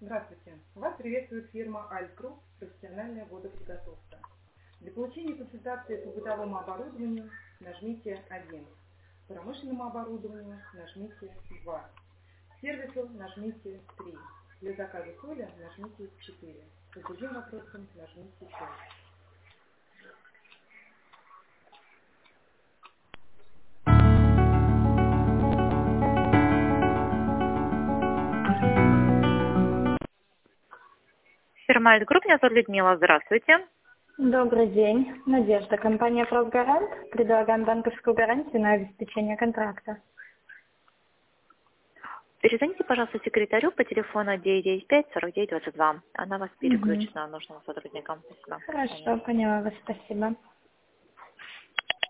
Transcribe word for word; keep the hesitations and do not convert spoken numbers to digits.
Здравствуйте. Вас приветствует фирма Альткруп «Профессиональная водоподготовка». Для получения консультации по бытовому оборудованию нажмите один. По промышленному оборудованию нажмите два. К сервису нажмите три. Для заказа соли нажмите четыре. По другим вопросам нажмите пять. Фирма Альткруп, меня зовут Людмила. Здравствуйте. Добрый день. Надежда, компания «Профгарант». Предлагаем банковскую гарантию на обеспечение контракта. Перезвоните, пожалуйста, секретарю по телефону девять девять пять сорок девять двадцать два. Она вас Угу. переключит на нужного сотрудника. Спасибо. Хорошо, поняла вас. Спасибо.